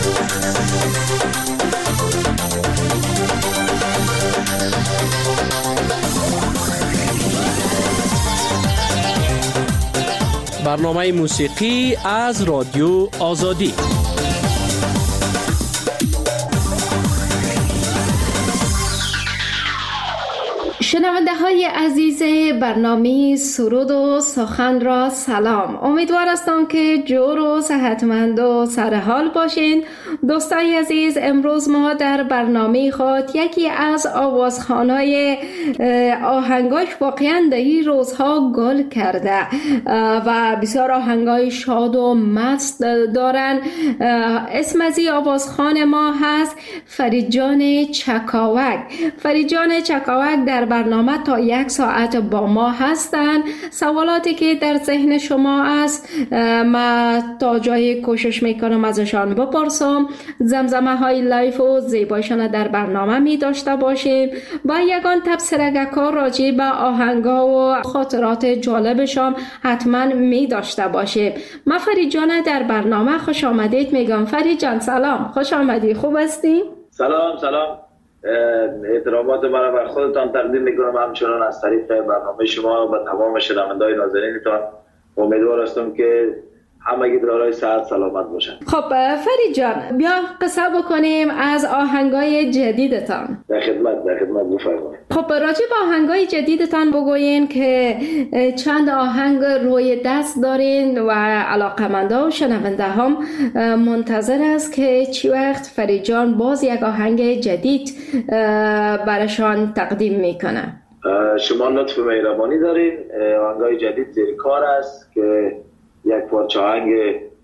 برنامه موسیقی از رادیو آزادی. شنونده های عزیز برنامه سرود و سخن را سلام. امیدوار هستم که جور و صحتمند و سرحال باشین. دوستای عزیز، امروز ما در برنامه خود یکی از آوازخوانای آهنگاش واقعا در این روزها گل کرده و بسیار آهنگای شاد و مست دارن. اسم از این آوازخوان ما هست فریدجان چکاوک. فریدجان چکاوک در برنامه تا 1 ساعت با ما هستن. سوالاتی که در ذهن شما است ما تا جای کوشش میکنم ازشان بپرسم. زمزمه های لایف و زیبایشان در برنامه می داشته باشیم و یگان تبصره‌ها راجع به آهنگا و خاطرات جالبشان حتما می داشته باشیم. من فرید جان در برنامه خوش آمدید میگم. فرید جان سلام، خوش آمدی، خوب هستی؟ سلام. احترامات مرا بر خودتان تقدیم میکنم، همچنان از طریق برنامه شما و تمام شنونده‌های نازنینتان. امیدوار هستم که همگی دارای صحت سلامت باشن. خب فرید جان، بیا قصه بکنیم از آهنگای جدیدتان. در خدمت بفرمایید. خب راجع به آهنگای جدیدتان بگوین که چند آهنگ روی دست دارین و علاقه‌مندا و شنونده هم منتظر است که چی وقت فرید جان باز یک آهنگ جدید براشان تقدیم میکنه. شما لطف مهربانی دارین. آهنگای جدید زیر کار است که یک پارچه آهنگ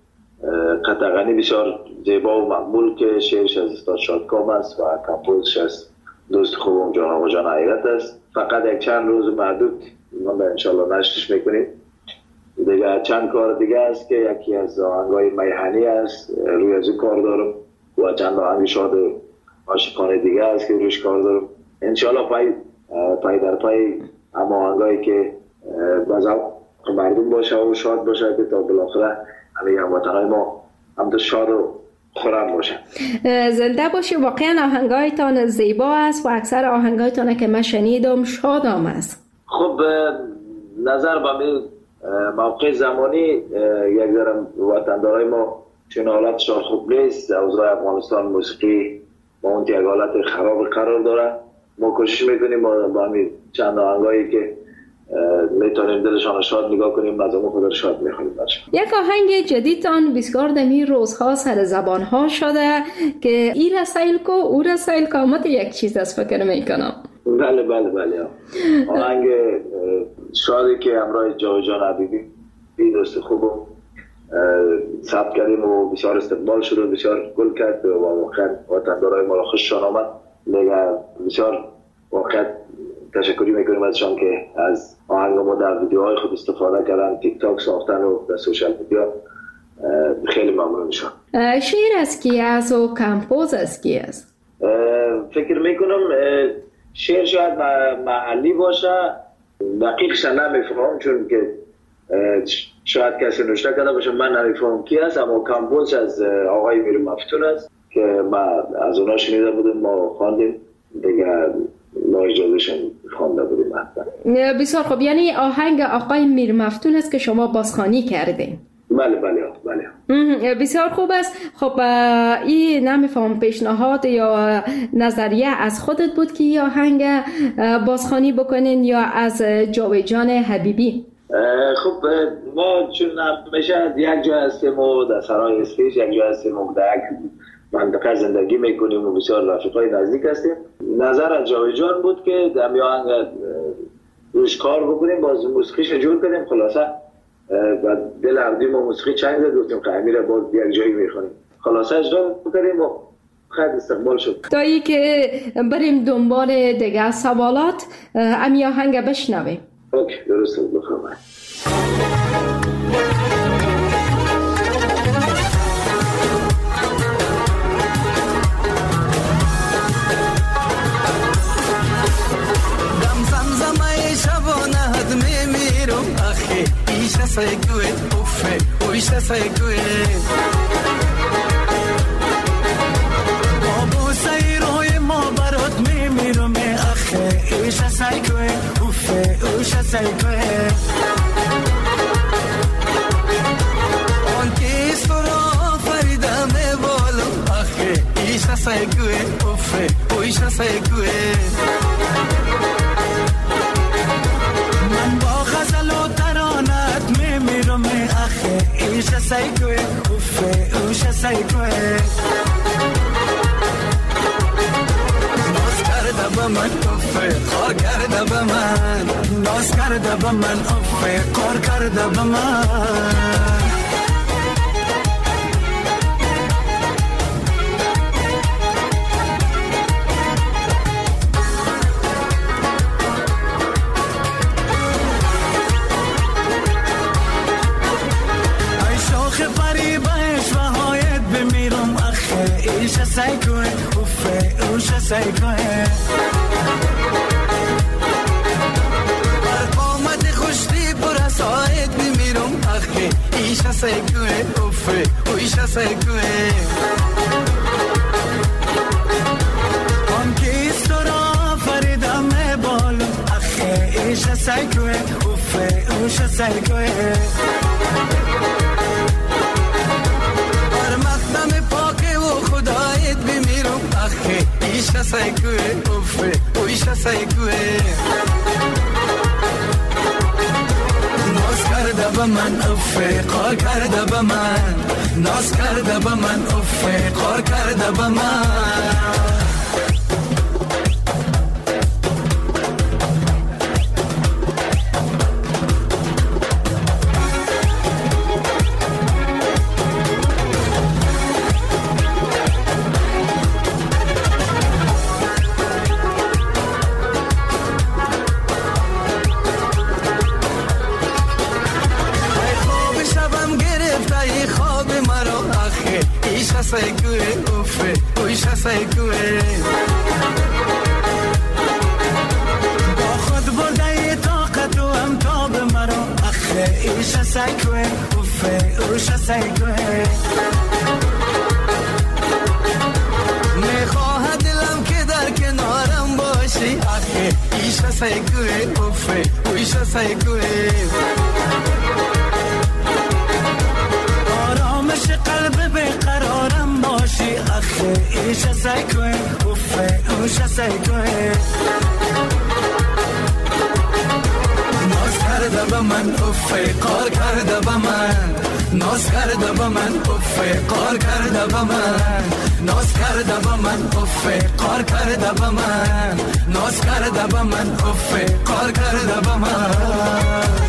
قطعاً بسیار زیبا و مقبول که شعرش از استاد شادکام است و کمپوزش از دوست خوبم جان آقا جان حیرت است. فقط یک چند روز محدود ما انشالله نشرش میکنیم. دیگه چند کار دیگه است که یکی از آهنگای میهنی است روی از کار دارم و چند آهنگ شاد عاشقانه دیگه است که روش کار دارم. انشالله پای در پای اما آهنگایی که بازم مردم باشه و شاد باشه که تا بالاخره همه هموطنهای ما هم شاد و خورم باشه. زنده باشه. واقعا آهنگایتان زیبا است و اکثر آهنگایتان که من شنیدم شادام است. خب نظر به موقع زمانی یک ذره وطندارای ما چون حالتشان خوب نیست. اوضاع افغانستان موسیقی با اون یک حالت خراب قرار داره. ما کوشش میکنیم با همین چند آهنگایی که میتونیم دلشان شاد نگاه کنیم از اون خود شاد میخونیم. یک آهنگ جدیدتان بسیار دمی روزها سر زبان ها شده که ای رسایل کو او رسایل کامت یک چیز از فکر میکنم. بله آهنگ شادی که همراه جاویدجان حبیبی دوست خوبم ثبت کردیم و بسیار استقبال شد و بسیار گل کرد و واقعا وطندارای ما را خوششان آمد. دیگه بسیار واقعا تشکری میکنیم ازشان که از آهنگ ما در ویدیوهای خود استفاده کردن، تیک تاک ساختن و در سوشال میدیا. خیلی ممنون میشم. شعر از کی است و کمپوز از کی است؟ فکر میکنم شعر شاید محلی باشه، دقیقش نمیفهمم چون که شاید کسی نوشته کرده باشه من نمیفهمم کی است، اما کمپوز از آقای میر مفتون است که ما از اونا شنیده بودیم، ما خواندیم دیگه ما اجازهشون خوانده بودیم. بسیار خوب. یعنی آهنگ آقای میر مفتون است که شما بازخوانی کردین؟ بله. بسیار خوب است. خب این نمیفهم پیشنهاد یا نظریه از خودت بود که این آهنگ بازخوانی بکنین یا از جاویدجان حبیبی؟ خب ما چون همیشه یک جا هستیم و در سرای اسپیش، یک جا هستیم و در یک منطقه زندگی میکنیم و بسیار رفیقای نزدیک هستیم. نظر از جاویدجان بود که در آهنگ روش کار بکنیم، باز موسیقیش جور کنیم. خلاصه و دل عبدیم و موسیقی چنگ زد گفتیم که امیر باز یک جایی میخونیم. خلاصه اجرا بکنیم و خیلی استقبال شد. تا ای که بریم دنبال دیگه سوالات امی آهنگ بشنویم. اوکی درسته بفرمایید. Say good, uffe, oi say good. segue anche solo farida me volo ache isha segue offe o isha segue man ba ghazal و ترانت میمیرم ache isha segue offe o isha segue با من افه کار کرده با من ناز کرده با من افه کار کرده با من ای شوخ فریبش و هایت بمیرم اخه ایش سیکوه افه اوش سیکوه ساعت بمیرم اخی ایشا سیکوه افه و ایشا سیکوه هم کیست را فریدم بالو اخی ایشا سیکوه افه اوشا سیکوه بر مقدم پاک و خدایت بمیرم اخی ایشا سیکوه افه و ایشا سیکوه ناز کرده با من افه کار کرده با من ناز کرده با من افه کار کرده با من سیکوه افه اویشا سیکوه با خود برده طاقت و امتاب مرا اخه ایشا سیکوه افه اویشا سیکوه میخواه دلم که در کنارم باشی اخه ایشا سیکوه افه اویشا سیکوه آرامش قلب بقرارم باشی اخه ایشا سیکوه افه اوشا سیکوه ناز کرده با من افه کار کرده با من ناز کرده با من افه کار کرده با من ناز کرده با من افه کار کرده با من ناز کرده با من افه کار کرده با من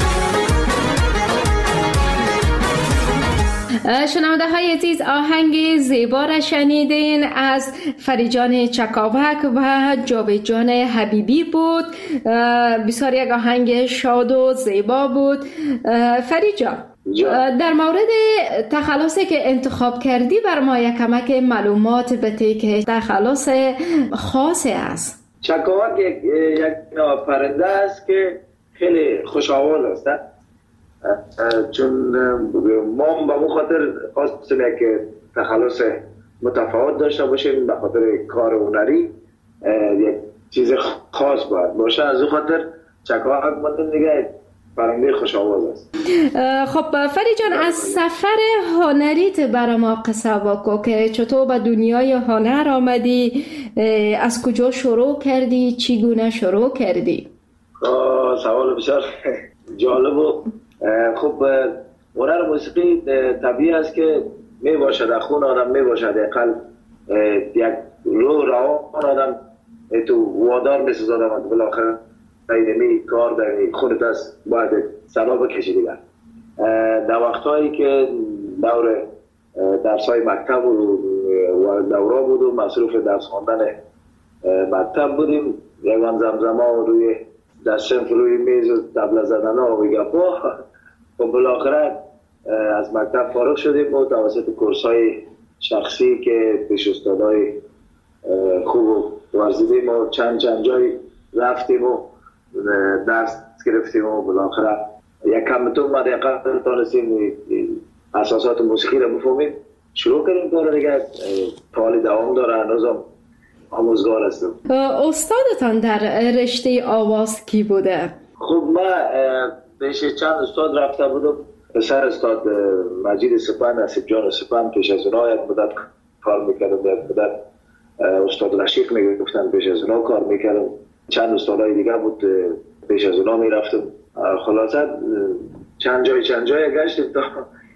شنونده های عزیز آهنگ زیبا را شنیدین از فریجان چکاوک و جاوید جان حبیبی بود. بسیار یک آهنگ شاد و زیبا بود. فریجان در مورد تخلصی که انتخاب کردی بر ما یک کمک معلومات بده که تخلص خاصی است. چکاوک یک پرنده است که خیلی خوش‌آواز است، چون ما به اون خاطر خواستیم که تخلص متفاوت داشته باشیم، به خاطر کار هنری یک چیز خاص باید باشه. از اون خاطر چکاوک مطمئن دیگه پرنده خوش آواز است. خب فری جان، از سفر هنریت برای ما قصه بگو که چطور به دنیای هنر آمدی، از کجا شروع کردی، چگونه شروع کردی؟ سوال بسیار جالب و خب هنر موسیقی طبیعی است که می باشد در خون آدم، می باشد اقل یک روان آدم تو وادار می سازد آدم بالاخره اینمی کار در خونت است باید سرا بکشی دیگر. در وقتهایی که دور درسای مکتب و دورا بود و مصروف درس خواندن مکتب بودیم، یکان زمزما و روی در صنف روی میز و طبله زدن ها و گپا، و بالاخره از مکتب فارغ شدیم و توسط کورس های شخصی که پیش استادای خوب ورزیدیم و چند جای رفتیم و درس گرفتیم و بالاخره یک کمتون ما دقیقا تانستیم اساسات موسیقی رو بفهمیم، شروع کردیم کار دیگه. حالی دوام داره، هنوزم آموزگار هستم. استادتان در رشته آواز کی بوده؟ خب من پیش چند استاد رفته بودم، پسر استاد مجید سپند، نصیب جان سپند، پیش از اونا یک مدت کار میکردم، یک مدت استاد رشیق میگفتن، پیش از اونا کار میکردم، چند استادای دیگه بود پیش از اونا میرفتم. خلاصه چند جای گشتیم تا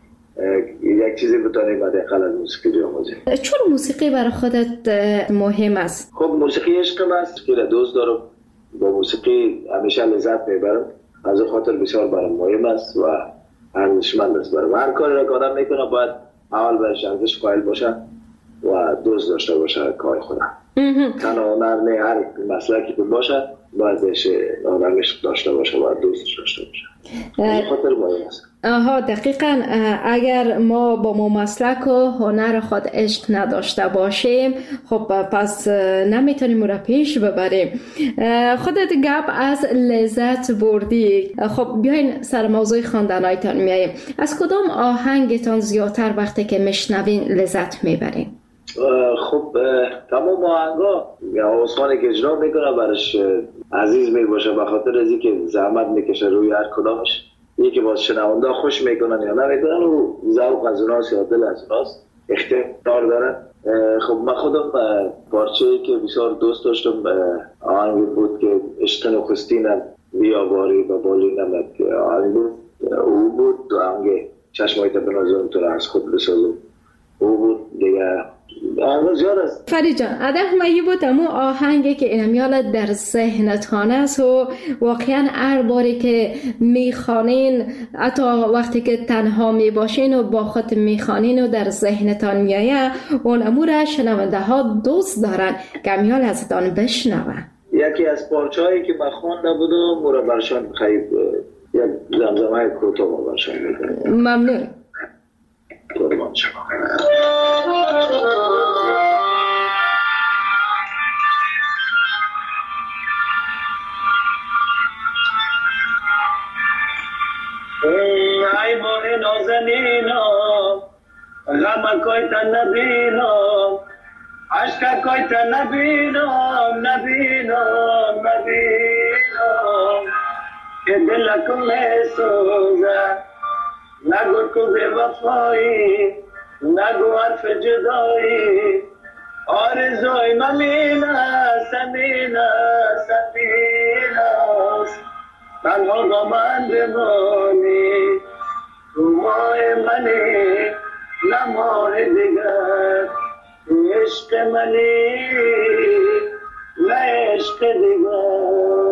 یک چیزی بتونیم حداقل از موسیقی بیاموزیم. چون موسیقی برای خودت مهم است؟ خب موسیقی عشقم است، خیلی دوست دارم، با موسیقی همیشه لذت میبرم، از خاطر بسیار برام مهم است و ارزشمند است. برام هر کاری را که آدم میکنه باید اول برش ارزش قائل باشه و دوست داشته باشه کار خودم. تنها هنر نه، هر مسلکی که باشه باید بهش آدمش داشته باشه، باید دوستش داشته باشه. از خاطر مهم است. دقیقاً. اگر ما با ما مسلک و هنر خود عشق نداشته باشیم، خب پس نمیتونیم او را پیش ببریم. خودت گپ از لذت بردی، خب بیاین سر موضوع خواندنایتان میاییم. از کدام آهنگتان زیادتر وقتی که میشنوین لذت میبرین؟ خب تمام آهنگا آوازخوانی که اجرا میکنه برش عزیز میباشه، به خاطر از اینکه زحمت میکشه روی هر کدامش. یکی باز شنونده خوش میکنن یا نمیکنن و ذوق از اوناست یا دل از اوناست، اختیار دارن. خب من خودم پارچه‌ای که بسیار دوست داشتم آهنگ بود که عشق نخستینم بیاواری و بالینم، آهنگ بود او بود. آهنگ چشمایت بنازم تو را از خود بسازم او بود دیگه. آهنگ زیاد است. فرید جان، ادب مایی بود امو آهنگی که اینمیال در ذهنتان است و واقعا هر باری که میخوانین، حتی وقتی که تنها میباشین و با خود میخوانین و در ذهنتان میایه، اون امو را شنونده ها دوست دارن که امیال ازتان بشنون. یکی از پارچه‌هایی که من خوانده بودم او را برشان خیلی یک زمزمه کوتاه ما برشان میکنم. ممنون. قربان شما. ای ماه نازنینم، غم کوی تا نبینم، عشق کوی تا نبینم، که دلکم میسوزه، نگو تو بی وفایی، نگو حرف جدایی، آرزوی ممین است، تنها با من بمانی، تو ماه منی نه ماه دیگر، تو عشق منی نه عشق دیگر.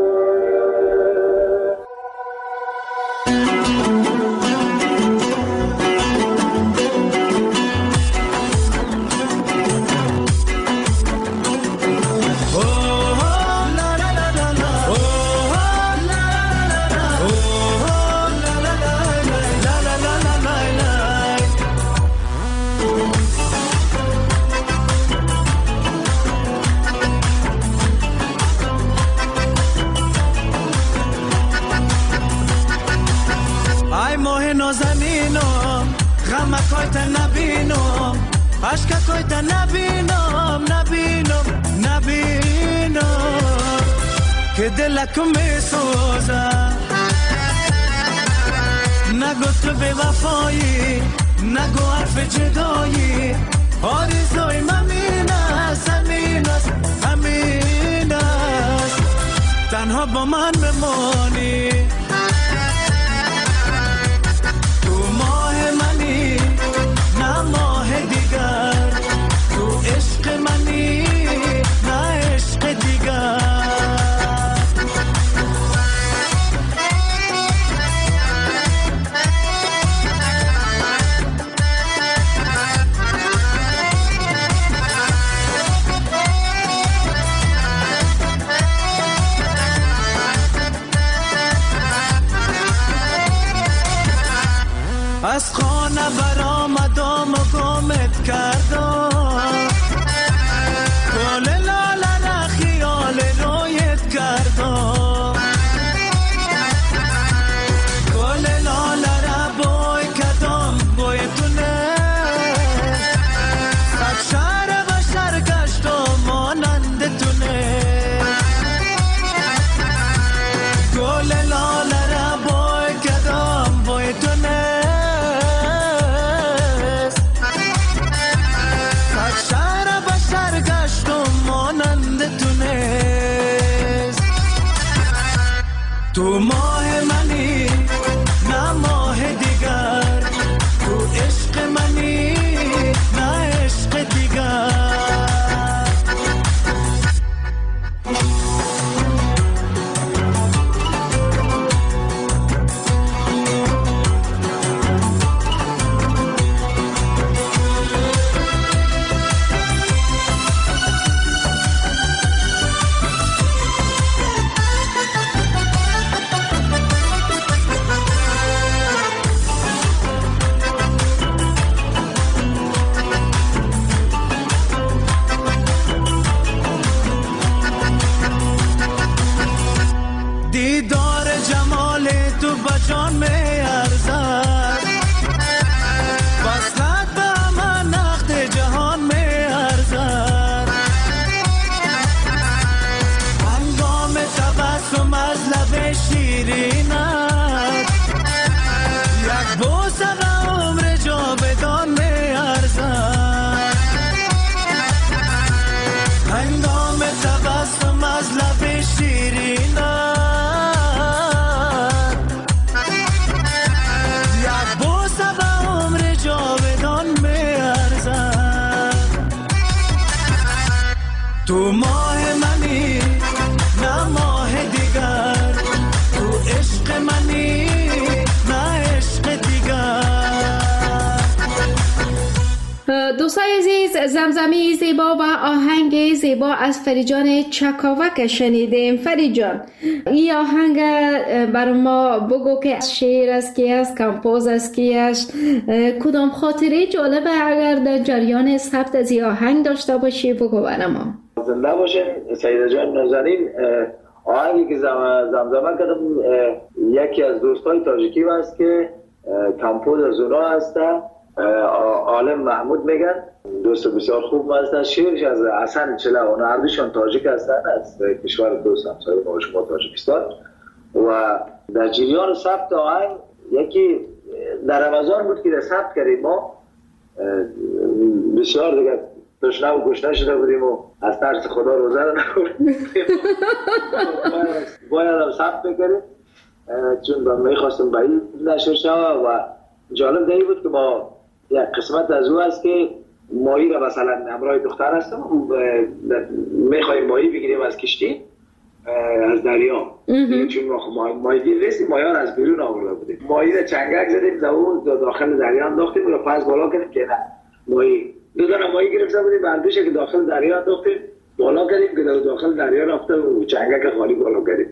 عشق تا نبینم که دلکم میسوزه، نگو تو به وفایی، نگو حرف جدایی، آرزوی ممین است، تنها با من بمانی، تو ماه منی نه ماه دیگر، تو عشق منی نه عشق دیگر. تو ماه منی نه ماه دیگر، تو عشق منی نه عشق دیگر. دیدار جمال تو بجان می ارزد، وصلت به من نقد جهان می ارزد. هنگام تبسم از لب شیرینت، یک بوسه به عمر جاودان می ارزد. هنگام تبسم از لب شیرینت، تو ماه منی نه ماه دیگر، تو عشق منی نه عشق دیگر. دوستای عزیز، زمزمه زیبا و آهنگ زیبا از فریجان چکاوک شنیدیم. فریجان، این آهنگ بر ما بگو که شعر است کی است، کمپوز است کی است، کدام خاطره جالبه اگر در جریان ثبت از این آهنگ داشته باشی بگو بر ما. زنده باشین سیده جان نازنین. آهنگی که زمزمه کردم یکی از دوستای تاجیکی هست که کمپوز از اونا هستن، عالم محمود میگن، دوست بسیار خوب هستن. شعرش از حسن چله، اونا هر دوشان تاجیک هستن، از کشور دوست همسایه ما شما تاجیکستان. و در جریان ثبت آهنگ یکی در رمضان بود که در ثبت کردیم ما، بسیار دیگه تشنه و گشنه شده بودیم و از ترس خدا روزه رو نخوردیم، باید هم ثبت بکریم چون میخواستم به این نشر شود. و جالب دیگه بود که ما یک قسمت از او هست که ماهی را مثلا همراه دختر هستم میخواییم ماهی بگیریم از کشتی از دریا، چون ماهی گیر نیستیم، ماهی ها از بیرون آورده بودیم، ماهی را چنگک زدیم داخل دریا انداختیم و پس بالا کردیم که نه ماهی دو دانه ماهی گرفته بودیم، بردوشه که داخل دریا انداختیم بالا کردیم که داخل دریا رفته و چنگک خالی بالا کردیم.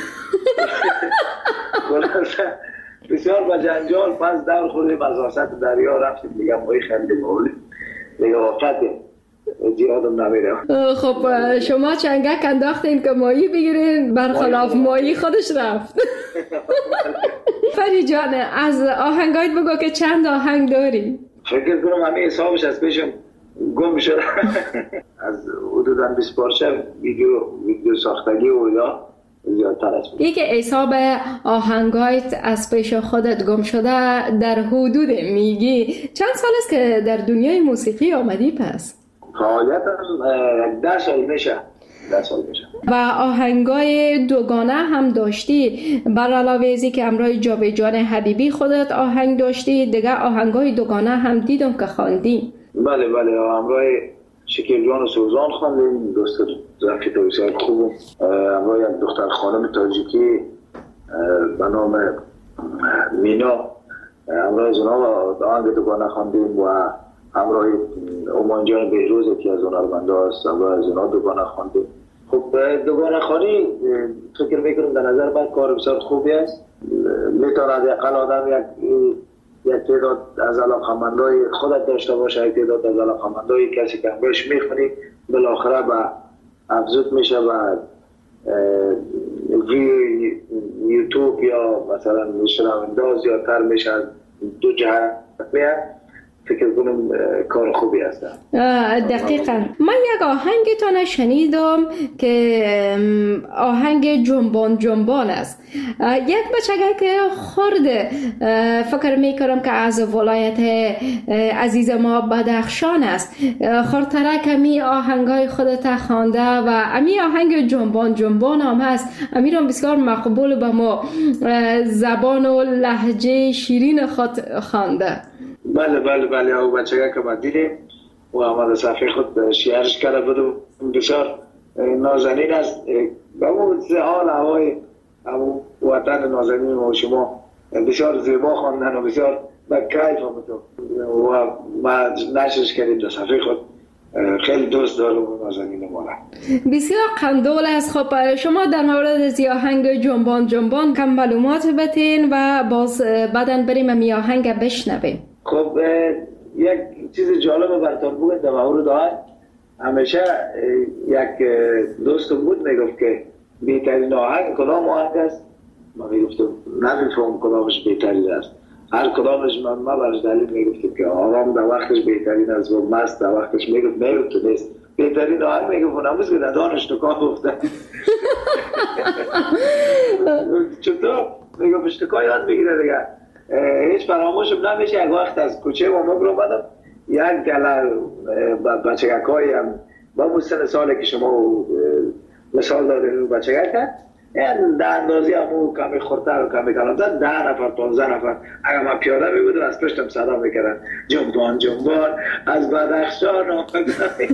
بسیار با جنجال پس دور خوردیم از وسط دریا رفتیم دیگه ماهی خریدیم آوردیم دیگه وقته زیادم نمیره. خب شما چنگک انداختین که ماهی بگیرین، برخلاف ماهی خودش رفت. فری جان، از آهنگایت بگو که چند آهنگ داری؟ فکر کنم همه حسابش از پیشم گم شده. از حدوداً 20 پارچه ویدیو ساختگی و یا زیادتر است. یکی حساب آهنگایت از پیش خودت گم شده در حدود میگی چند سال است که در دنیای موسیقی آمدی پس؟ فعالیتم 10 سال میشه. و آهنگای دوگانه هم داشتی، بر علاوه ازی که همراه جاویدجان حبیبی خودت آهنگ داشتی، دیگه آهنگای دوگانه هم دیدم که خواندی. بله همراه شکیل جان و سوزان خواندیم، دوست رفیق بسیار خوب، همراه یک دختر خانم تاجیکی به نام مینا، همراه از اونا آهنگ دوگانه خواندیم و همراه اومان جان بهروز که از هنرمنده هست، همراه از اونا دوگانه خواندیم. خب دوگانه خوانی فکر میکنم در نظر من کار بسیار خوبی است، میتواند اقل آدم یک تعداد از علاقه‌مندای خودت داشته باشه، یک تعداد از علاقه‌مندای کسی که همراهش میخونی بالاخره به افزود میشه و ویو یوتیوب یا مثلا شنونده زیادتر میشه، دو جهت میاد. فکر کنم کار خوبی است. دقیقاً من یک آهنگتان شنیدم که آهنگ جنبان جنبان است. یک بچگه که خورده فکر میکنم که از ولایت عزیز ما بدخشان است، خورتره کمی آهنگای خودت خوانده و امی آهنگ جنبان جنبان هم هست. امی را بسیار مقبول به ما زبان و لهجه شیرین خود خوانده. بله او بچگه که ما دیدیم و آمده صفحه خود شیرش کرده بودم، بسیار نازنین است و اون حال هوای وطن نازنین و شما بسیار زیبا خواندن و بسیار با کیف آمده و ما نشرش کردیم در صفحه خود. خیلی دوست دارم نازنین ما را. بسیار قندول است. خب شما در مورد از آهنگ جنبان جنبان کم معلومات بتین و باز بعدن بریم می آهنگ بشنویم. خب یک چیز جالب براتون بگم در مورد آهنگ. همیشه یک دوستم بود میگفت که بهترین آهنگ کدام آهنگ است؟ من میگفتم نمیفهم کدامش بهترین است. هر کدامش من برش دلیل میگفتم که آرام در وقتش بهترین است و مست در وقتش میگفت که نیست. بهترین آهنگ میگفت نموز که در دانش نکاه گفتن. چطور؟ میگفت اشتکاه یاد بگیره دیگه. هیچ فراموشم نمیشه. یک وقت از کوچه ما رو بدم یک گله بچگکایی هم با سن سالی که شما مثال دادین بچگک کرد در اندازی همون کمی خورتر و کمی کلانتر 10 نفر 15 نفر اگر من پیاده می بودم از پشتم صدا میکردن جنبان جنبان از بدخشان آمدم.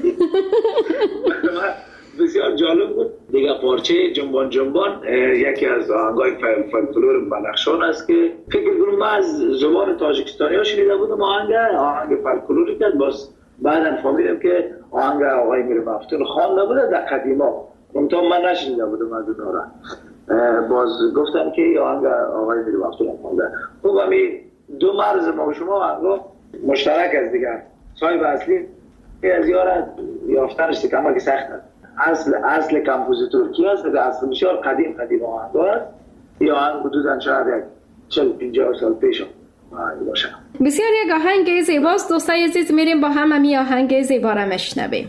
بسیار جالب بود دیگه. پارچه جنبان جنبان یکی از آهنگای فولکلور بدخشان است که فکر کنم من از زبان تاجیکستانی ها شنیده بودم آهنگ فولکلوری که باز بعدم فهمیدم که آهنگ آقای میر مفتون خوانده بوده در قدیما. من نشنیده بودم از اون را. باز گفتم که آهنگ آقای میر مفتون خوانده. خب همین دو مرز ما و شما آهنگا مشترک است دیگه. صاحب اصلی از یارت یافتنش کمه که سخت است. اصل کمپوزیتور کی است؟ اصل بسیار قدیم آهنگ است. یا آهنگ حدوداً شاید 40-50 سال پیش باشه. بسیار یک آهنگ زیباست. دوستای عزیز میریم با هم امی آهنگ زیبا را میشنویم.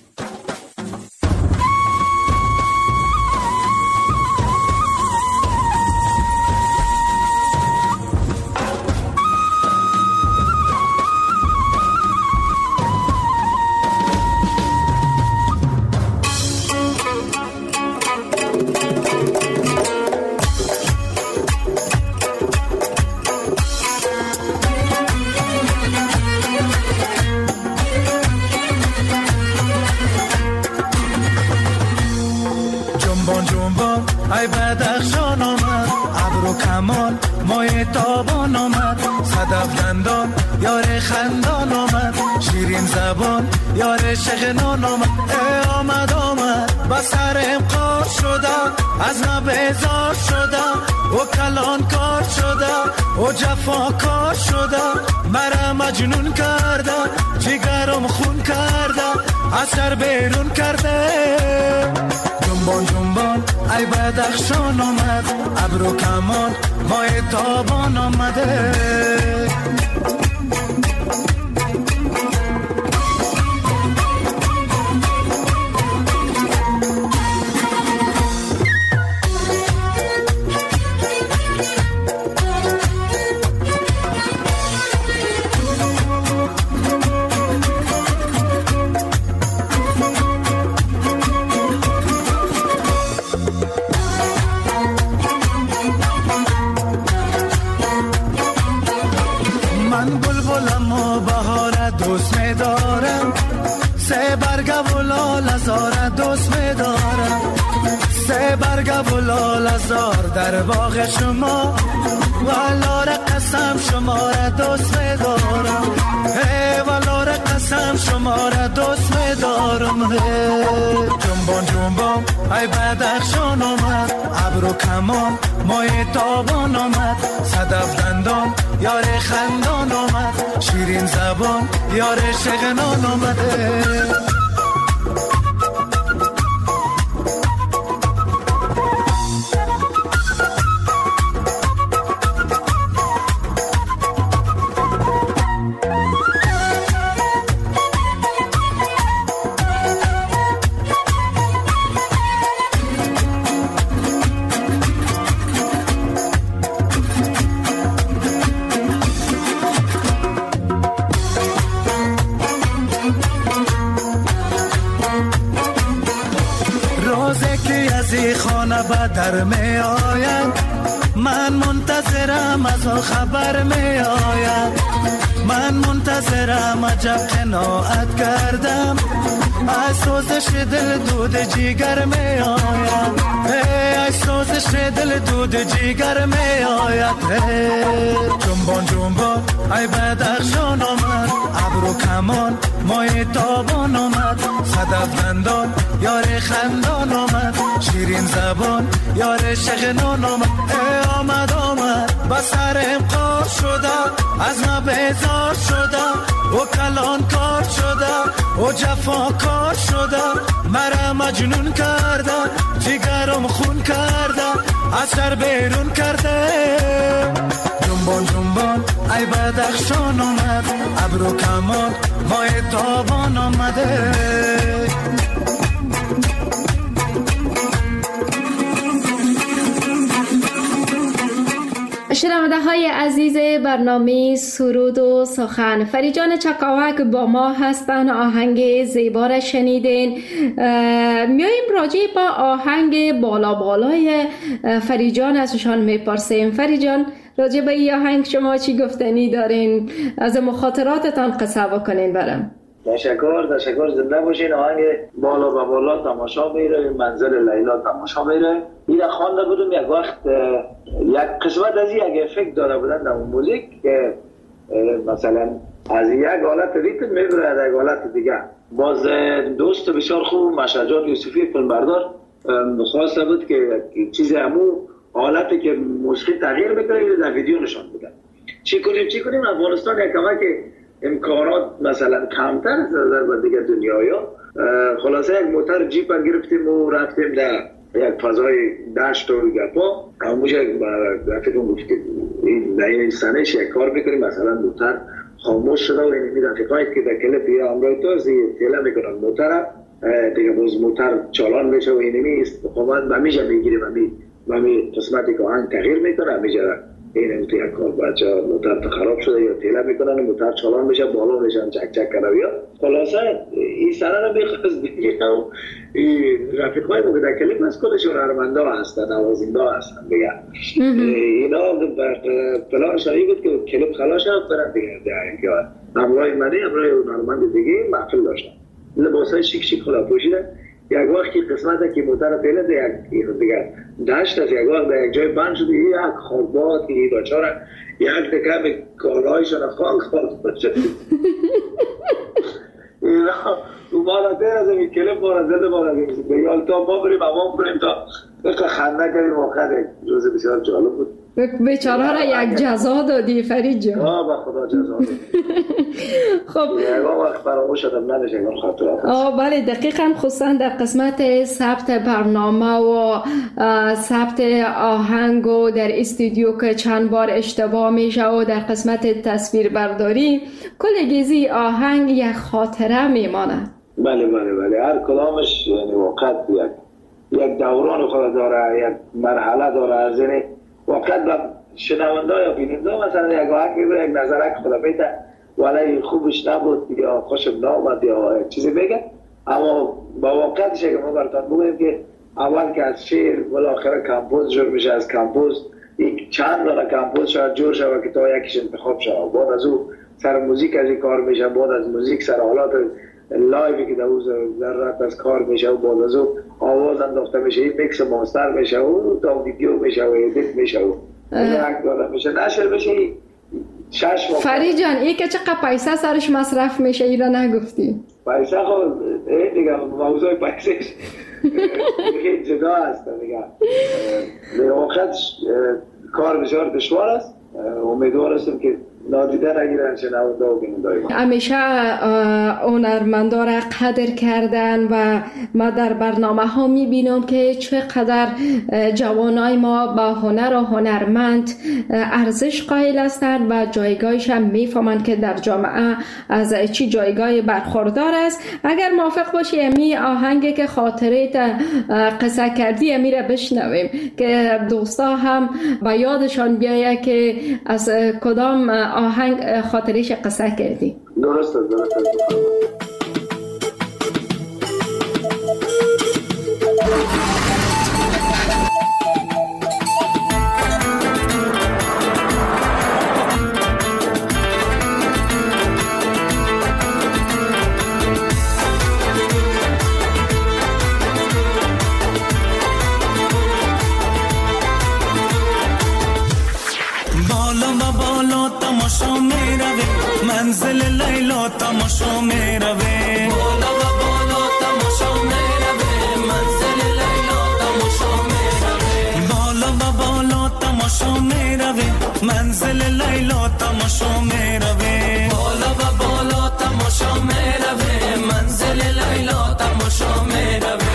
ای بدخشان آمد ابر و کمان مای تابان آمد صدف دندان یار خندان آمد شیرین زبان یار شغنان آمد آمد با سرم قار شده از ما بیزار شده و کلان کار شده و جفا کار شده مرا مجنون کرده جگرم خون کرده اثر بیرون کرده جنبان جنبان ای بدخشان آمد ابر و کمان مای تابان آمده در باغ شما والار قسم شما را دوست می‌دارم والار قسم شما را دوست می‌دارم جنبان جنبان ای بدخشان آمد ابر و کمان مای تابان آمد صدف دندان یار خندان آمد شیرین زبان یار شغنان آمده صبحانه به در می آید. من منتظرم از آن خبر می آید. من منتظرم عجب قناعت کردم. از سوزش دل دود جیگر می آید. از سوزش دل دود جیگر می آید. جنبان جنبان ای بدخشان آمد. ابرو کمان مای تابان آمد. صدف دندان یار خندان آمد. شیرین زبان یار شغنان آمد. آمد با سرم قار شده. از ما بیزار شده. و کلان کار شده. و جفا کار شده. مرا مجنون کرده. جگرم خون کرده. از سر بیرون کرده. جنبان جنبان ای بدخشان آمد. ابرو کمان مای تابان آمده. شنونده های عزیز برنامه سرود و سخن، فریجان چکاوک با ما هستن. آهنگ زیبا را شنیدین. میاییم راجع با آهنگ بالا بالای فریجان ازشان میپرسیم. فریجان، راجع به این آهنگ شما چی گفتنی دارین؟ از مخاطراتتان قصه بکنین برام. تشکر زنده باشین. آهنگ بالا با بالا تماشا میره، منظر لیلا تماشا میره. این خوانده بودم یک وقت. یک قسمت از یک افکت داده بودن در اون موزیک که مثلا از یک حالت ریتم میبره از یک حالت دیگه. باز دوست بسیار خوب مشهد جان یوسفی فیلمبردار خواسته بود که چیز همو حالتی که موسیقی تغییر بکنه در ویدیو نشان بده. چی کنیم افغانستان یک کمک امکانات مثلا کمتر از دیگه دنیا. خلاصه یک موتر جیپ گرفتیم و رفتیم در یک فضای دشت و گپا. همونش رفتیم گفتیم این سنش یک کار میکنیم. مثلا موتر خاموش شده و این رفیقایی که در کلپ یا همراه تو تیله میکنن موتر دیگه باز موتر چالان میشه و اینمی استقامت همیشه میگیریم. همی قسمتی که آهنگ تغییر میکنه همیشه این تو یک کار بچه موتر خراب شده یا تیله میکنن موتر چالان میشه بالا میشن چک کنه یا خلاصه این سنه رو میخواست بگیرم. رفیقای ما که در کلیپ از کلشون هنرمنده هستن، نوازنده هستن دیگه. اینا پلان شایی بود که کلیپ خلاص هم برن دیگه. همراه منی همراه هنرمند دیگه محفل داشتن. لباسای شیک خدا پوشیدن. یک وقتی قسمت که موتر پیله دیگه داشت از یک وقت در یک جای بند شده. یک خوابات که بچاره یک دکه کارهایشان خاک شد. اینا تو بالاتر از این کلپ زده به یالتا ما بریم امام کنیم تا خنده کنیم. واقعا روز بسیار جالب بود. بیچاره را یک جزا دادی فرید جان. با خدا جزا دادی. خب یه وقت فراموش شدم نداشت این خاطرات. بله دقیقاً، خصوصا در قسمت ثبت برنامه و ثبت آهنگ و در استودیو که چند بار اشتباه میشه و در قسمت تصویر برداری کلگیزی آهنگ یک خاطره میمانه. بله هر کلامش یعنی وقت یک دوران خود داره، یک مرحله داره. از این وقت با شنونده یا بیننده مثلا یک آهنگ میبره یک نظرک خدا بیده ولی خوبش نبود یا خوشم نامد یا چیزی بگه. اما با وقتش که ما براتون بگویم که اول که از شعر بالاخره کمپوز جور میشه، از کمپوز یک چند دانه کمپوز شاید جور شود که تا یکیش انتخاب شود. بعد از او سر موزیک از این کار میشه. بعد از موزیک سر حالات لایوی که در او ذرات از کار میشه و بعد از او آواز انداخته میشه. این میکس ماستر میشه و تا ویدیو میشه و ادیت میشه و یک داده میشه نشر میشه. فرید جان این که چقدر پیسه سرش مصرف میشه این را نگفتی؟ پیسه خود دیگه موضوع پیسه خیلی جدا هست دیگه. در واقع کار بسیار دشوار است. امیدوار هستم که نادیده نگیرن شنونده و بیننده ما. همیشه هنرمندا را قدر کردن و ما در برنامه ها میبینم که چقدر جوانای ما با هنر و هنرمند ارزش قائل هستند و جایگاهش هم میفهمند که در جامعه از چی جایگاه برخوردار است. اگر موافق باشی امی آهنگی که خاطره قصه کردی امی را بشنویم که دوستا هم به یادشان بیایه که از کدام آهنگ خاطرش قصه کردی. درسته. لیلا تماشا میرویم، بالا و بالا تماشا میرویم، منزل لیلا تماشا میرویم، بالا و بالا تماشا میرویم، منزل لیلا تماشا میرویم، بالا و بالا تماشا میرویم، منزل لیلا تماشا میرویم.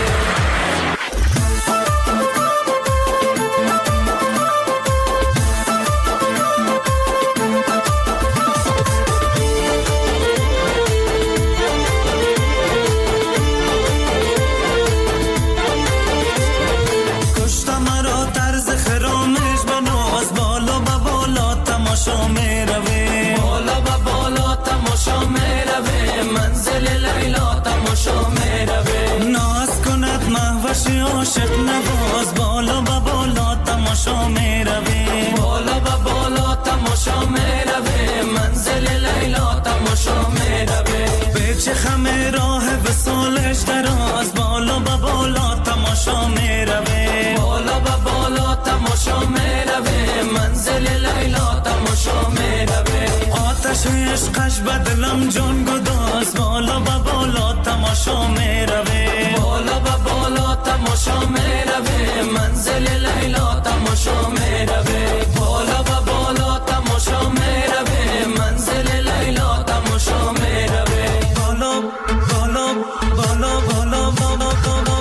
عاشق نواز بالا و بالا تماشا میرویم، بالا و بالا تماشا میرویم، منزل لیلا تماشا میرویم، به چه خم راه وصالش دراز بالا و بالا تماشا میرویم، بالا و بالا تماشا میرویم، منزل لیلا تماشا میرویم، آتش عشقش بدلم جان گداز بالا و بالا تماشا میرویم، بالا و بالا تماشا میرویم، منزل لیلا تماشا میرویم، بالا و بالا تماشا میرویم، منزل لیلا تماشا میرویم، بالا بالا بالا بالا بالا بالا.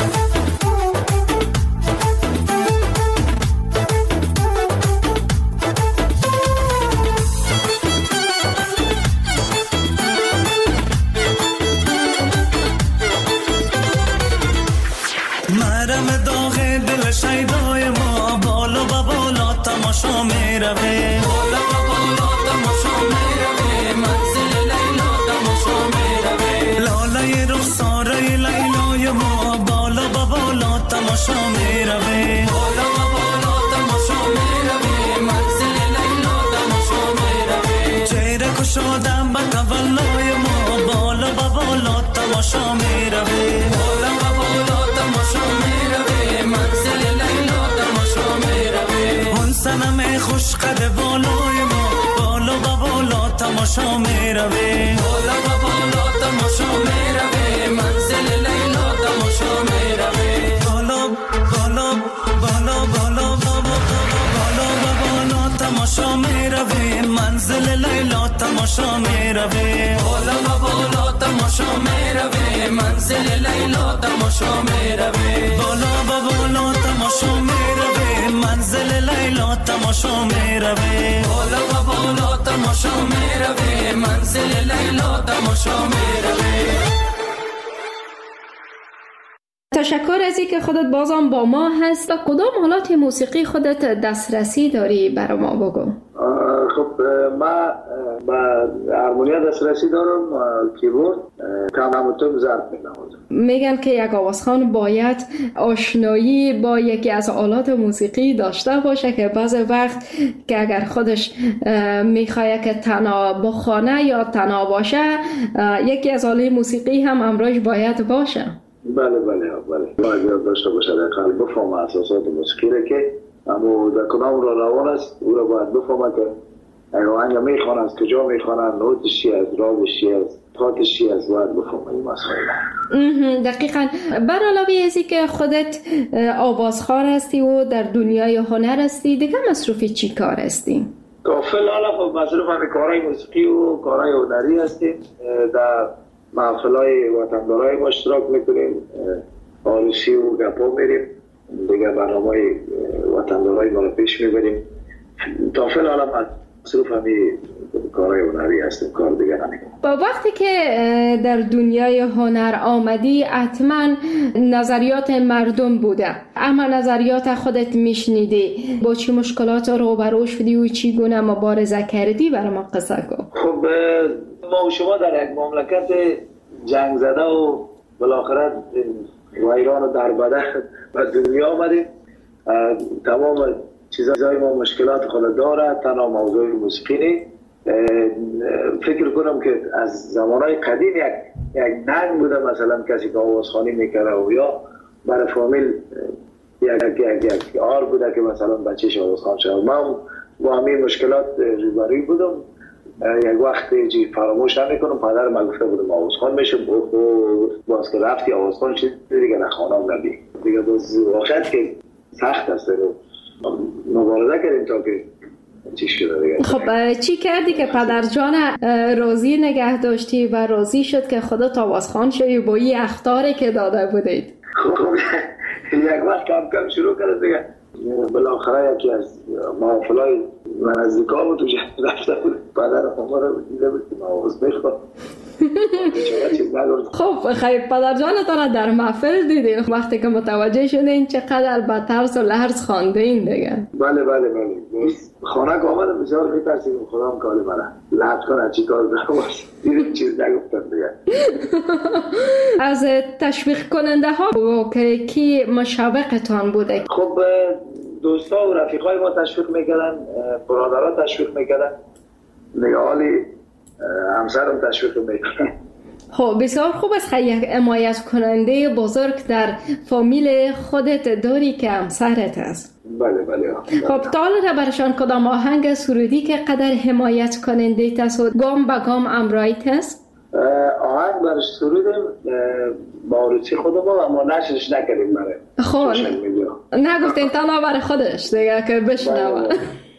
شیدای ما بالا و بالا تماشا میرویم، بالا و بالا تماشا میرویم، منزل لیلا تماشا میرویم، لاله رخساره لیلای ما بالا و بالا تماشا میرویم، بالا و بالا تماشا میرویم، منزل لیلا تماشا میرویم، چهره کشادم به تولای ما بالا و بالا تماشا میرویم، بالا و بالا تماشا میرویم، منزل لیلا تماشا میرویم، اون صنم خوش قد بالای ما بالا و بالا تماشا میرویم، بالا و بالا تماشا میرویم، منزل لیلا تماشا میرویم، بالا بالا بالا بالا بالا و بالا تماشا میرویم، منزل لیلا تماشا میرویم، بالا و بالا تماشا میرویم، منزل لیلا تماشا میرویم، بالا و بالا تماشا میرویم، منزل لیلا تماشا میرویم، بالا و بالا تماشا میرویم، منزل لیلا تماشا میرویم. تشکر از اینکه خودت بازم با ما هست. کدام آلات موسیقی خودت دسترسی داری برای ما بگو؟ خب من با هارمونیا دسترسی دارم، کیبورد، کمرموتون ضرب می‌نوازم. میگن که یک آوازخوان باید آشنایی با یکی از آلات موسیقی داشته باشه که بعض وقت که اگر خودش میخواد که تنها بخوانه یا تنها باشه یکی از آلات موسیقی هم امراش باید باشه. بله باید داشته باشه، دقیقا بفهم اساسات موسیقی که اما در کدام را روان است او را باید بفهمه که آهنگ میخوانه از کجا میخوانه، نوتش چی است، رازش چی است، تاتش چی است، باید بفهمه این مسائل. دقیقا. بر علاوه ازی که خودت آوازخوان هستی و در دنیای هنر هستی، دیگه مصروف چی کار هستی؟ فعلا مصروف همین کارهای موسیقی و کارهای هنری هستیم، در محفلهای وطندارای ما اشتراک میکنیم، عروسی و گپا میریم، دیگه برنامه‌های وطندارای ما رو پیش میبریم. تا فعلا مصروف همین کارهای هنری هستیم، کار دیگه نمیکنیم. با وقتی که در دنیای هنر آمدی حتما نظریات مردم بوده، اما نظریات خودت میشنیدی، با چی مشکلات روبرو شدی و چی گونه مبارزه کردی؟ برای ما قصه کن. خب ما و شما در یک مملکت جنگ زده و بالاخره ویران و دربده به دنیا آمدیم، تمام چیزهای ما مشکلات خود داره، تنها موضوع موسیقی نیست. فکر کنم که از زمانهای قدیم یک ننگ بوده، مثلا کسی که آوازخوانی میکره و یا برای فامیل یک آر بوده که مثلا بچهش آوازخوان شد. من با همین مشکلات روبروی بودم، یک وقت چی فراموش نمیکنم. پدرم گفته بود آوازخوان میشم، باز که رفتی آوازخوان چیز دیگه نخوانم نبی دیگه. باز واقعیت که سخت است رو مبارزه کردیم تا که چی شده دیگه. خب چی کردی که پدر جان راضی نگه داشتی و راضی شد که خودت آوازخوان شدی با این اخطاری که داده بودید؟ خب یک وقت کم کم شروع کرد دیگه. بالاخره یکی از محافلای نزدیکا بود توش رفته بود، پدر ما رو دیده بود که ما آواز بخوان. خب خیلی پدر جانتان در محفل دیدین وقتی که متوجه شدین چقدر با ترس و لرز خواندین دیگه؟ بله خانه که آمدم بسیار میترسیدم خودم کالی منه لحظ کنه چی کار دارم دیدیم چیز نگفتم دیگه. از تشویق کننده ها که کی مشابقتان بوده؟ خب دوستا و رفیقای ما تشویق میکردن، برادرها تشویق میکردن، نگاهالی همسرم تشویق میکردن. خب بسیار خوب است که یک حمایت کننده بزرگ در فامیل خودت داری که همسرت است. بله. خب تا حالا برشان کدام آهنگ سرودی که قدر حمایت کننده است و گام به گام امرایت است؟ آهنگ برش سرودیم با روچی خودم اما نشرش نکردیم برای سوشل میدیا. نگفتین تنها برای خودش دیگه که بشنوه.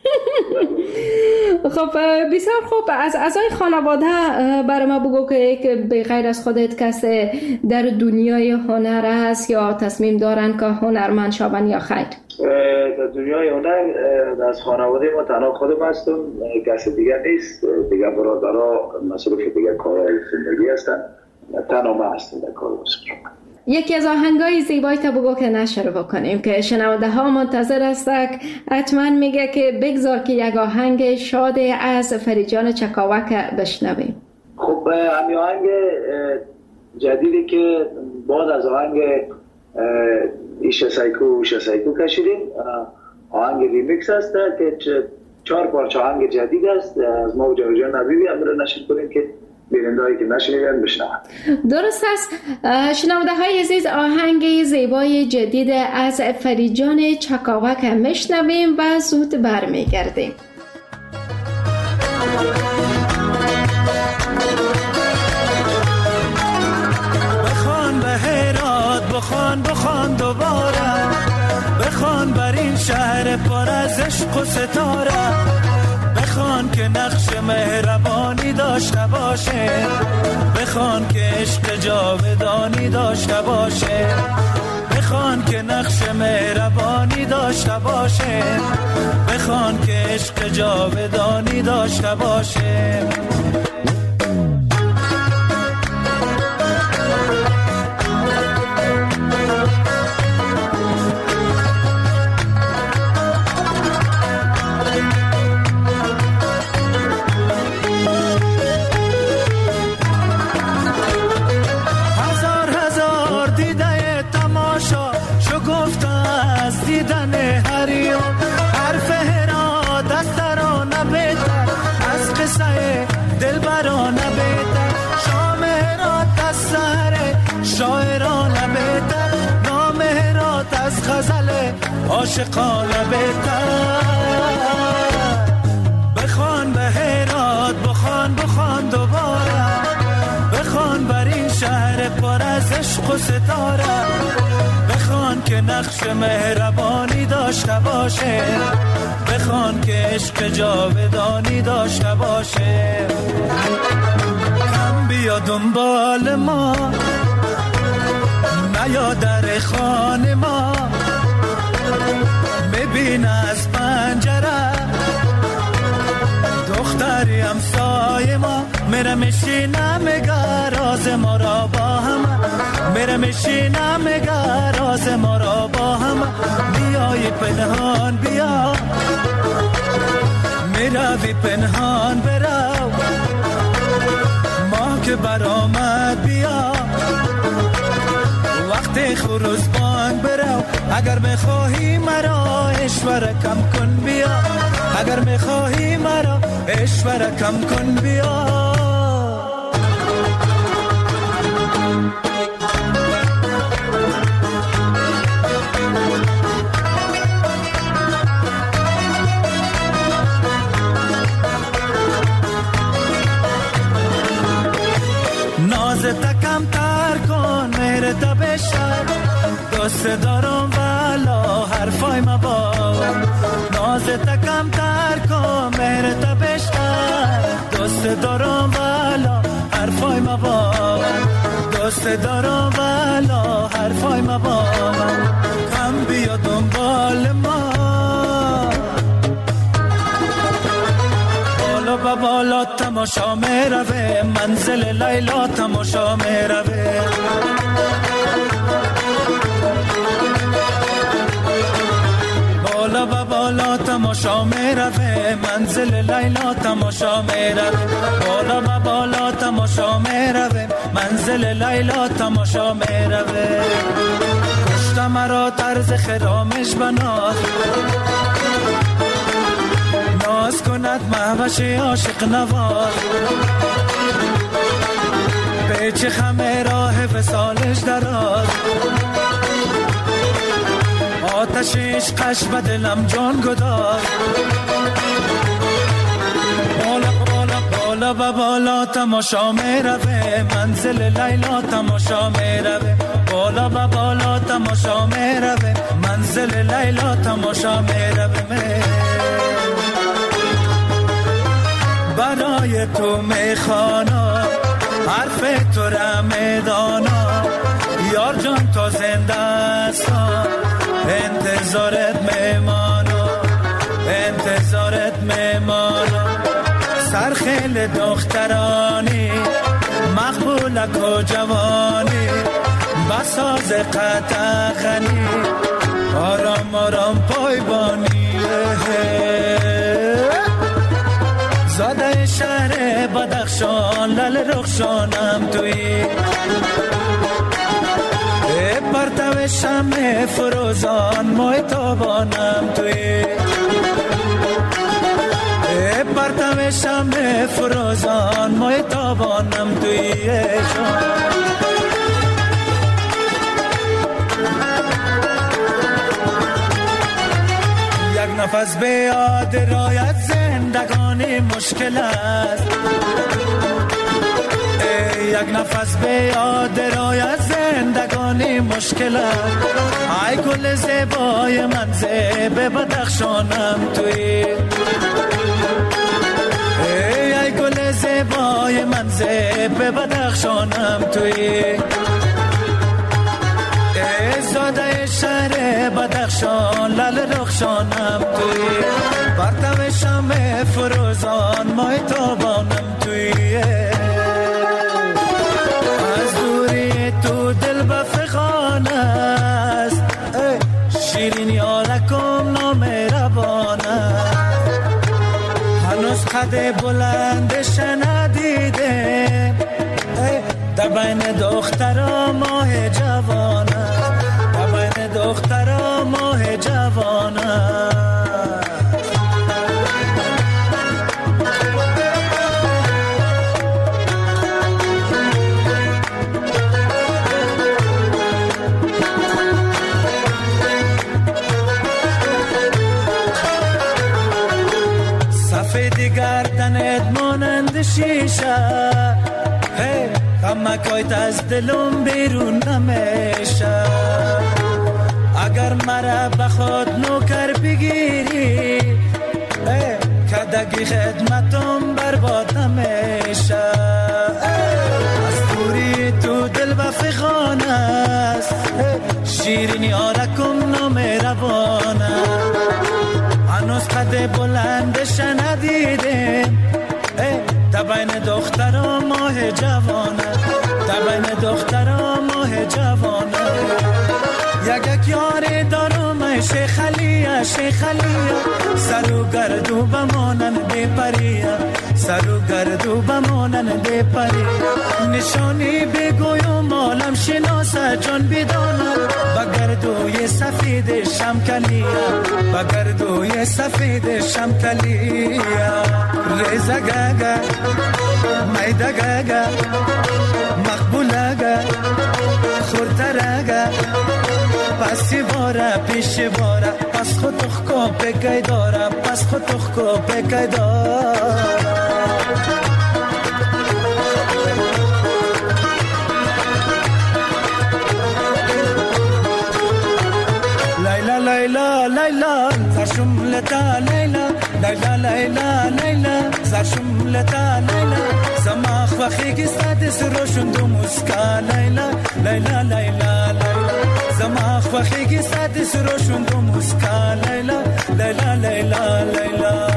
خب بسیار خوب. از اعضای خانواده برای ما بگو که به غیر از خودت کسی در دنیای هنر است یا تصمیم دارن که هنرمند شوند یا خیر؟ در دنیای هنر از خانواده ما تنها خودم هستم، کسی دیگر نیست. دیگر برادرها مصروف دیگر کارهای زندگی هستن، تنها ما هستم در کار موسیقی. یکی از آهنگای زیبایی تا بگو که نشر بکنیم که شنونده ها منتظر هستند. حتما میگه که بگذار که یک آهنگ شاد از فریجان چکاوک بشنویم. خب همین آهنگ جدیدی که بعد از آهنگ ایشه سایکو کشیدیم، آهنگ ریمیکس است که 4 پارچه آهنگ جدید است از ما و جان نبیبی. امر نشر کنیم که بینندهایی که نشنیدن بشنوند. درست است. شنونده های عزیز، آهنگ زیبای جدید از فریجان چکاوک میشنویم و زود برمیگردیم. بخوان به هرات، بخوان دوباره، بخوان بر این شهر پر از عشق و ستاره، بخوان که نقش مهربانی داشته باشه، بخوان که عشق جاودانی داشته باشه، بخوان که نقش مهربانی داشته باشه، بخوان که عشق جاودانی داشته باشه. عاشقانه بهتر، بخوان به هرات، بخوان دوباره، بخوان بر این شهر پر از عشق و ستاره، بخوان که نقش مهربانی داشته باشه، بخوان که عشق جاودانی داشته باشه. کم بیا دنبال ما، نیا در خانه ما، ببین از پنجره دختری همسایه ما میره میشینه میگه راز ما را با هم، میره میشینه میگه راز ما را با هم. بیای پنهان بیا، میروی پنهان برو، ما که برآمد بیا، وقتی خروز بانگ برو. اگر میخواهی مرا اشوره کم کن بیا، اگر میخواهی مرا اشوره کم کن بیا. دوست دارم والا حرفای ما باور، نازت کمتر کن مهرت بیشتر. دوست دارم والا حرفای ما باور، دوست دارم والا حرفای ما باور. کم بیا دنبال ما، بالا با بالا تماشا میروه، منزل لیلا تماشا میروه. بالا با بالا تماشا میروه، منزل لیلا تماشا میروه. بالا با بالا تماشا میروه، منزل لیلا تماشا میروه. کشت مرا طرز خرامش بناز، ناز کند مهوش عاشق نواز. پیچ خمه راه وصالش دراز، آتش عشقش به دلم جان گداز. بالا بالا بالا با بالا تماشا میروه، منزل لیلا تماشا میروه. بالا با بالا تماشا میروه، منزل لیلا تماشا میروه. برای تو میخوانا حرف تو را میدانا، یار جان تا زنده هستم انتظارت میمانا، انتظارت میمانا. سرخیل دخترانی مقبولک و جوانی، بساز قطعخنی آرام آرام پایبانی. زاده شهر بدخشان لل رخشانم توی، پرتو شمع فروزان ماه تابانم توی، پرتو شمع فروزان ماه تابانم توی. یک نفس به یاد رایت زندگانی مشکل است، یک نفس به یاد رایت زندگانی مشکل است. ای گل زیبای من زیب بدخشانم توی، ای گل زیبای من زیب بدخشانم توی. زاده شهر بدخشان لل رخشانم توی، پرتو شمع فروزان ماه تابانم توی. از دوری تو دل بفغان است، شیرین یارکم نامهربان است. هنوز قد بلند شنیدم در بین دخترا ماه جوان است، در بین دخترا ماه جوان است. سفید گردنت مانند شیشه، غمکایت از دلم بیرون نمیشه. اگر مرا به خود نوکر بگیری، کدگی خدمتم برباد نمیشه. از دوری تو دل بفغان است، شیرین یارکم نامهربان. هنوز قد بلندش ندیدم، در بین دخترا ماه جوانه، در بین دخترا ماه جوانه. یک یاری دارم شیخ علیه، شیخ علیه. سر و گردو بمانند پریه، سر و گردو بمانند پریه. نشانی بگویم عالم شناسه جان بداند، بگردوی سفید شمکلیه، بگردوی سفید شمکلیه. ریزه گگه میده گگه مقبوله گه خورتره پسی باره پیش باره، پس خود تخکو پکی داره، پس خود تخکو پکی داره. شملتا لیلا لیلا لیلا لیلا زر شملتا لیلا زماخ وخیگی سادس روشن دو مسکا لیلا لیلا لیلا لیلا زماخ وخیگی سادس روشن دو مسکا لیلا لیلا لیلا لیلا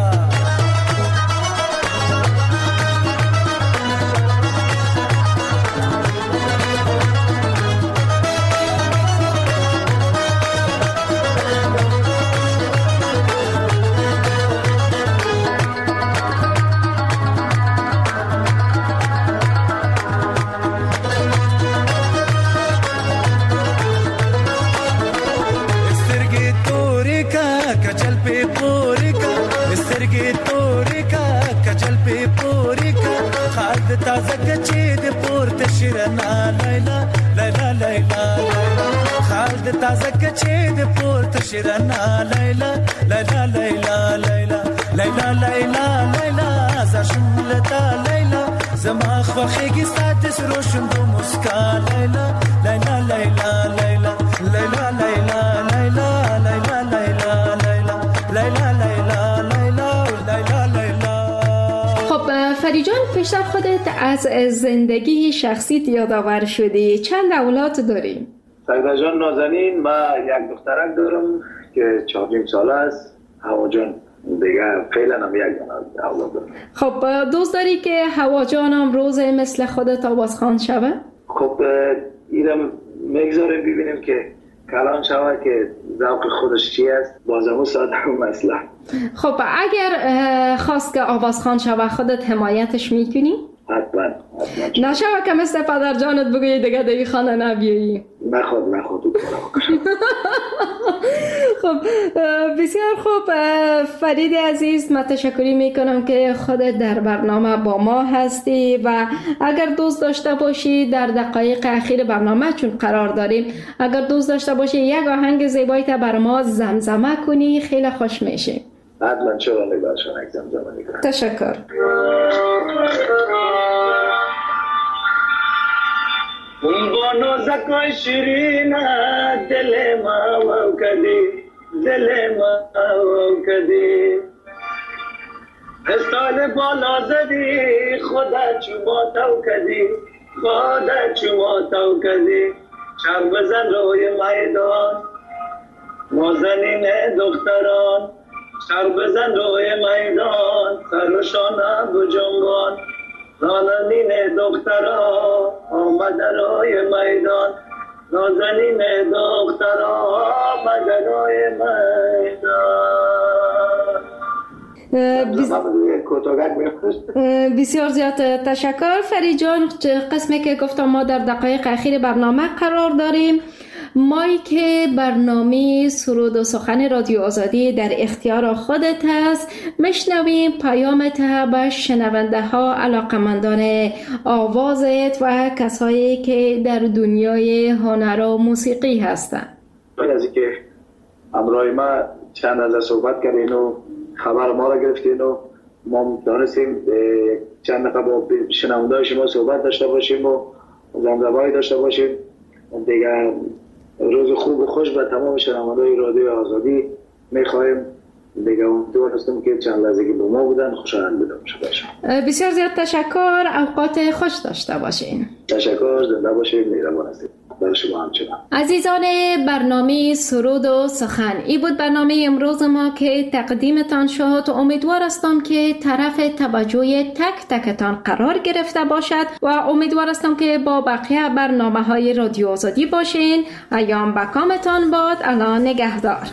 تازه کچې د پورته شیرنا لیلا لیلا لیلا خالد تازه کچې د پورته شیرنا لیلا لیلا لیلا لیلا لیلا لیلا لیلا ز شملتا لیلا زما خوخیږي ساتس روشن دو مسکا لیلا لیلا لیلا لیلا لیلا لیلا لیلا لیلا لیلا لیلا لیلا لیلا لیلا. خب فری جان، پیشتر خودت از زندگی شخصیت یادآور شدی. چند اولاد داری؟ سعیده جان نازنین، من یک دخترک دارم که 4 ساله است. هوا جان دیگه فعلا هم یک اولاد دارم. خب دوست داری که هوا جان هم روز مثل خودت آوازخوان شوه؟ خب ایرم میگذاریم ببینیم که کلان شوه که ذوق خودش چی است. بازمو ساده هم مثلا. خب اگر خواست که آوازخوان شوه خودت حمایتش میکنی؟ حتما. نشوه که مثل پدر جانت بگویی دیگه دیگه خانه نبیایی. نخواد خب بسیار خوب فرید عزیز، من تشکری میکنم که خودت در برنامه با ما هستی و اگر دوست داشته باشی در دقایق اخیر برنامه چون قرار داریم، اگر دوست داشته باشی یک آهنگ زیبایی تا بر ما زمزمه کنی خیلی خوش میشی. حتما چرا نگاشون یک زمزمه میکنم. تشکر. با نازکای شیرین دل ما و کدی دل ما و کدی استال بالا زدی خدا چوما تو کدی خدا چوما تو کدی شب بزن روی میدان نازنین دختران شب بزن روی میدان سرشانه بجنبان نازنین دختران آمد روی میدان نازنین دختران آمد روی میدان. بسیار زیاد تشکر فرید جان. قسمی که گفتم ما در دقایق اخیر برنامه قرار داریم. مایی که برنامه سرود و سخن رادیو آزادی در اختیار خودت هست، میشنویم پیامت به شنونده ها، علاقمندان آوازت و کسایی که در دنیای هنر و موسیقی هستند. از اینکه همراه ما چند از صحبت کردین و خبر ما را گرفتین و ما دانستیم چند دقیقه با شنونده شما صحبت داشته باشیم و زمزمه‌ای داشته باشیم. دیگه روز خوب و خوش به تمام شنونده‌های رادیو آزادی می‌خوایم. دیگه امیدوار هستم که چند لحظه که با ما بودن خوشحال بودم. بسیار زیاد تشکر. اوقات خوش داشته باشین. تشکر. زنده باشید. مهربان هستید. برای شما همچنان. عزیزان برنامه سرود و سخن، این بود برنامه امروز ما که تقدیمتان شد. امیدوار هستم که طرف توجه تک تکتان قرار گرفته باشد و امیدوار هستم که با بقیه برنامه‌های رادیو آزادی باشین. ایام به کامتان باد. الان نگهدار.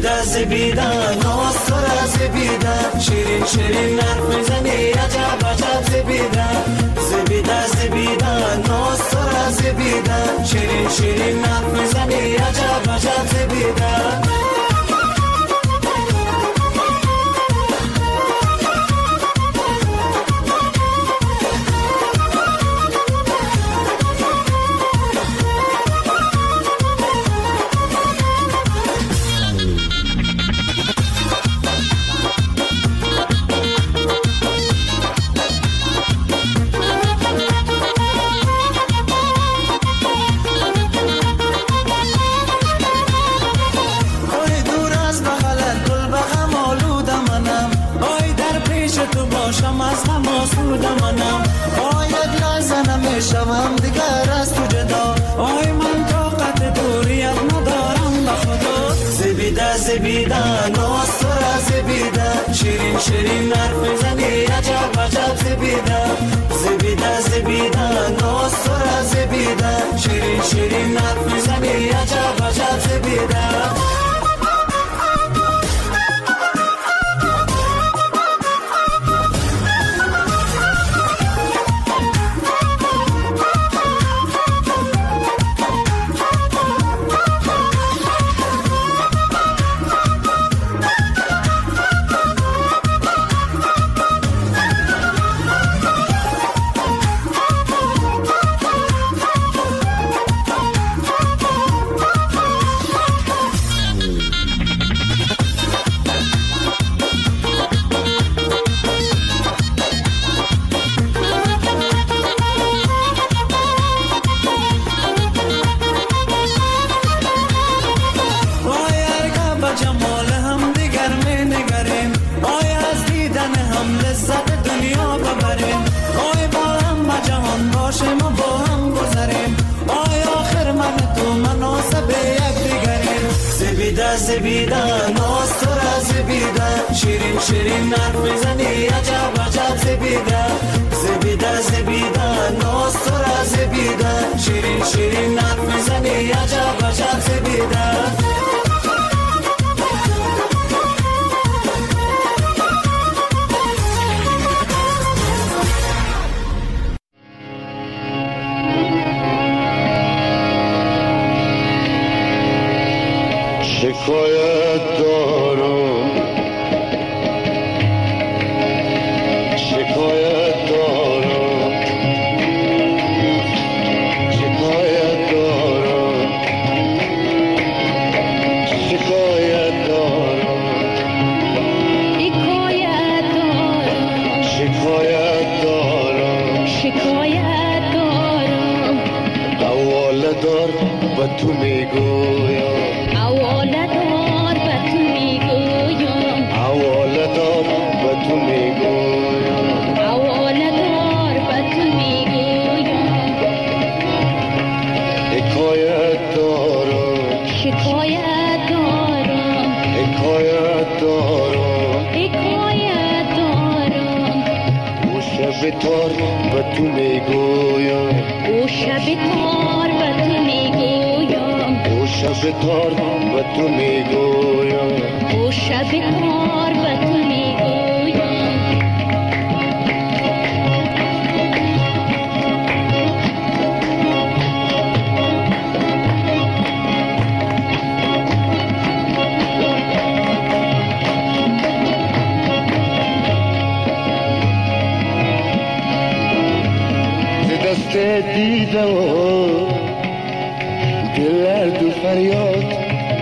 زبیده زبیده ناز تو را زبیده شیرین شیرین حرف میزنی عجب عجب زبیده زبیده زبیده ناز تو را زبیده شیرین شیرین حرف میزنی عجب عجب زبیده شوم دیگر از تو جدا آی من طاقت دوریت ندارم به خدا زبیده زبیده ناز تو را زبیده شیرین شیرین حرف میزنی عجب عجب زبیده زبیده زبیده ناز تو را زبیده شیرین شیرین حرف میزنی عجب عجب زبیده زبیده ناز تو را زبیده شیرین شیرین حرف میزنی عجب عجب زبیده زبیده زبیده ناز تو را زبیده شیرین شیرین حرف میزنی عجب عجب زبیده شکایت دارم شکایت دارم شکایت دارم شکایت دارم شکایت دارم شکایت دارم حواله دار و تو میگویم حواله دار و تو میگویم حواله دار و تو میگویم حواله دار و تو میگویم حکایت دارم شکایت دارم حکایت دارم حکایت دارم او شب تار و تو میگویم او شب تار و تو میگویم او شب تار و تو میگویم او شب تار و تو میگویم ز دست دیده و دل درد و فریاد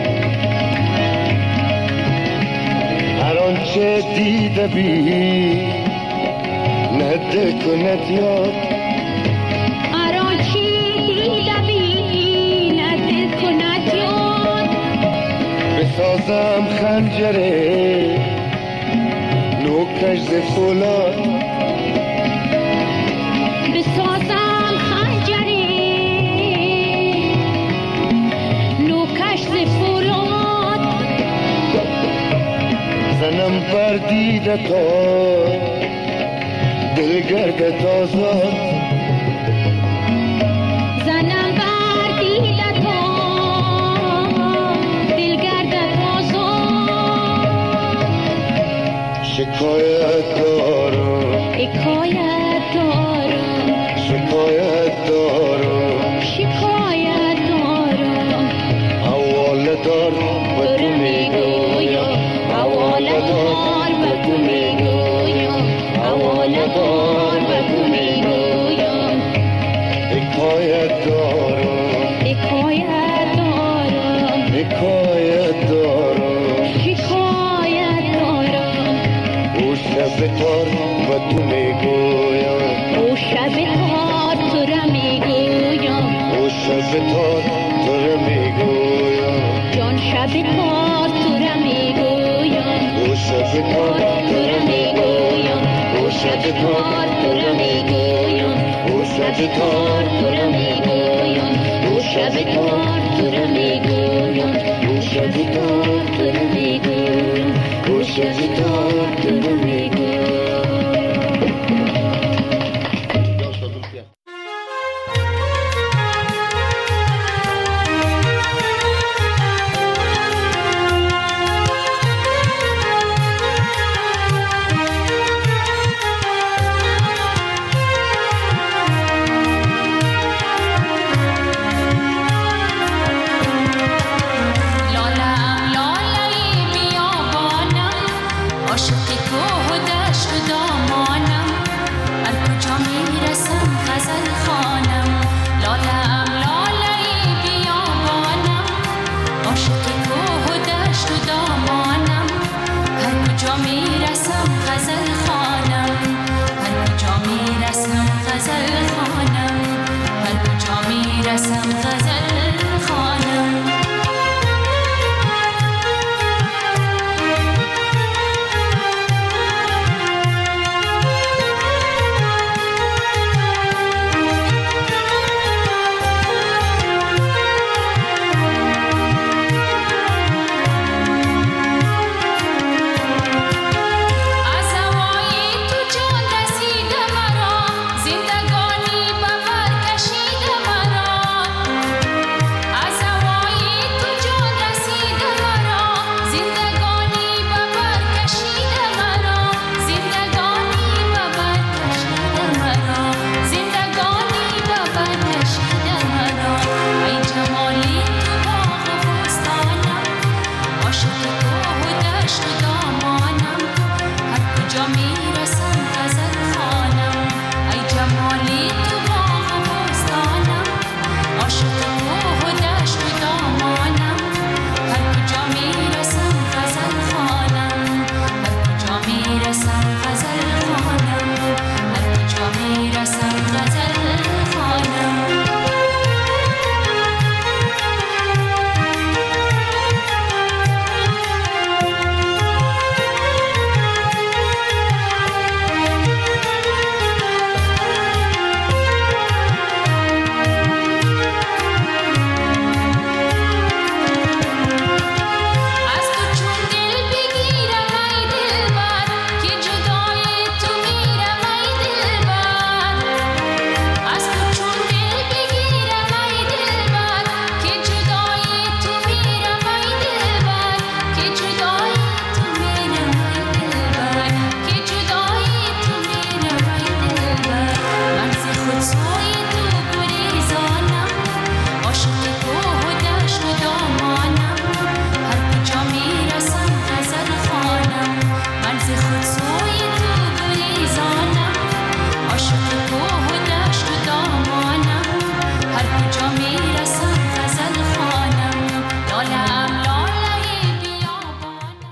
هر آنچه دیده بی نده کند یاد هر آنچه دیده بی نده کند یاد بسازم خنجره نوکش ز فولاد بسازم خنجره نوکش ز فولاد زنم بر دیده تا دل گردد آزاد زنم بر دیده تا دل گردد آزاد شکایت دارم حکایت دارم شکایت دارم شکایت دارم حواله دار به تو میگویم حواله دار به تو میگویم حواله دار به تو میگویم حکایت دارم حکایت دارم حکایت دارم حکایت دارم او شب تار به تو میگویم او شب تار تو را میگویم او شب تار تو را میگویم جان شب تار تو را میگویم او شب تار تو را میگویم او شب تار تو را میگویم او شب تار تو را میگویم او شب تار تو را میگویم او شب تار تو را میگویم او شب تار تو را میگویم. عاشق کوه و دشت و دامانم هر کجا میرسم غزل